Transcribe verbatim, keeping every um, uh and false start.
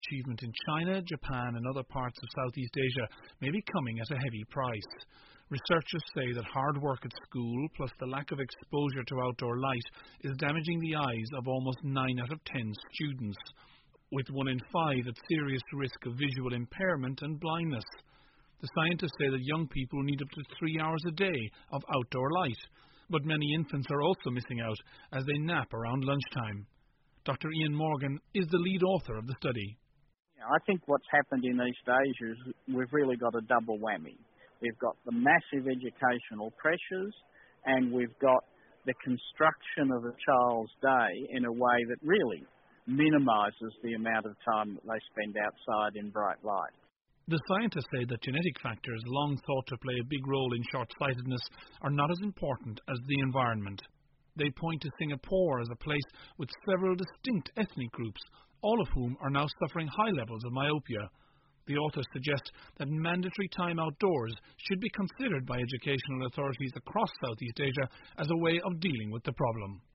Achievement in China, Japan and other parts of Southeast Asia may be coming at a heavy price. Researchers say that hard work at school plus the lack of exposure to outdoor light is damaging the eyes of almost nine out of ten students, with one in five at serious risk of visual impairment and blindness. The scientists say that young people need up to three hours a day of outdoor light, but many infants are also missing out as they nap around lunchtime. Doctor Ian Morgan is the lead author of the study. I think what's happened in East Asia is we've really got a double whammy. We've got the massive educational pressures and we've got the construction of a child's day in a way that really minimises the amount of time that they spend outside in bright light. The scientists say that genetic factors, long thought to play a big role in short-sightedness, are not as important as the environment. They point to Singapore as a place with several distinct ethnic groups, all of whom are now suffering high levels of myopia. The authors suggest that mandatory time outdoors should be considered by educational authorities across Southeast Asia as a way of dealing with the problem.